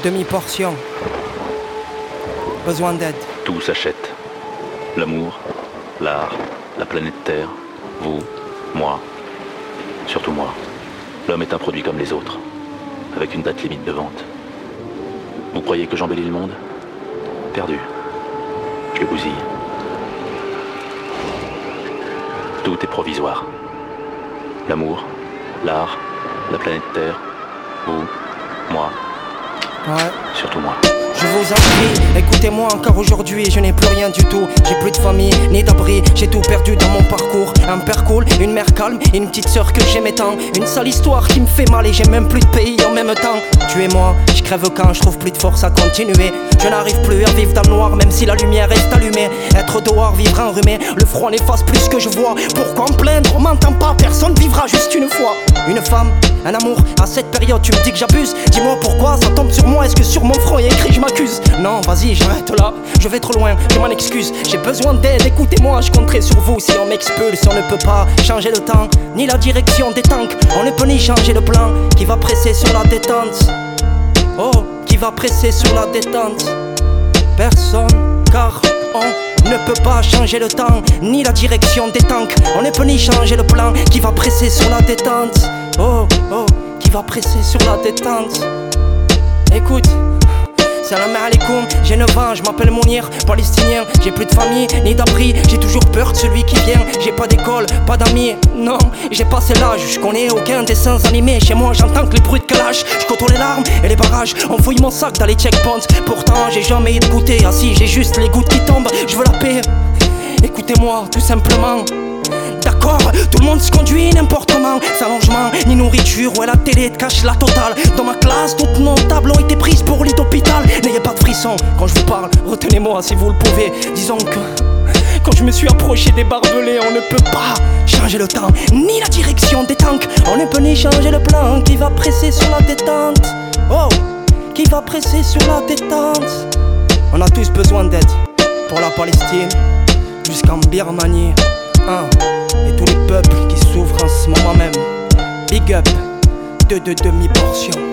demi-portion. Besoin d'aide. Tout s'achète. L'amour, l'art, la planète Terre, vous, moi, surtout moi. L'homme est un produit comme les autres, avec une date limite de vente. Vous croyez que j'embellis le monde? Perdu. Je le bousille. Tout est provisoire. L'amour, l'art, la planète Terre, vous, moi, surtout moi. Je vous en prie, écoutez-moi encore aujourd'hui, je n'ai plus rien du tout. J'ai plus de famille, ni d'abri, j'ai tout perdu dans mon parcours. Un père cool, une mère calme, une petite sœur que j'aimais tant. Une sale histoire qui me fait mal et j'ai même plus de pays en même temps. Tu et moi, je crève quand je trouve plus de force à continuer. Je n'arrive plus à vivre dans le noir même si la lumière reste allumée. Être dehors, vivre enrhumé, le froid n'efface plus ce que je vois. Pourquoi me plaindre, on m'entend pas, personne vivra juste une fois. Une femme, un amour, à cette période tu me dis que j'abuse. Dis-moi pourquoi ça tombe sur moi, est-ce que sur mon front il y a écrit je m'accuse? Non, vas-y, j'arrête là, je vais trop loin, je m'en excuse. J'ai besoin d'aide, écoutez-moi, je compterai sur vous. Si on m'expulse, on ne peut pas changer le temps, ni la direction des tanks. On ne peut ni changer le plan qui va presser sur la détente. Oh, qui va presser sur la détente? Personne, car on ne peut pas changer le temps, ni la direction des tanks. On ne peut ni changer le plan qui va presser sur la détente. Oh, oh, qui va presser sur la détente. Écoute, salam alaikum, j'ai 9 ans, je m'appelle Mounir, palestinien. J'ai plus de famille, ni d'abri, j'ai toujours peur de celui qui vient. J'ai pas d'école, pas d'amis, non, j'ai passé l'âge. Je connais aucun dessin animé, chez moi j'entends que les bruits de clash. Je côtoie les larmes et les barrages, on fouille mon sac dans les checkpoints. Pourtant j'ai jamais eu de goûter, assis j'ai juste les gouttes qui tombent. Je veux la paix, écoutez-moi tout simplement. D'accord, tout le monde se conduit n'importe comment, sans logement, ni nourriture, ouais la télé te cache la totale. Dans ma classe, toutes nos tables ont été prises pour lit d'hôpital. N'ayez pas de frisson quand je vous parle, retenez-moi si vous le pouvez. Disons que quand je me suis approché des barbelés, on ne peut pas changer le temps, ni la direction des tanks. On ne peut ni changer le plan qui va presser sur la détente. Oh, qui va presser sur la détente. On a tous besoin d'aide, pour la Palestine, jusqu'en Birmanie. Et tous les peuples qui souffrent en ce moment même. Big up de demi-portion.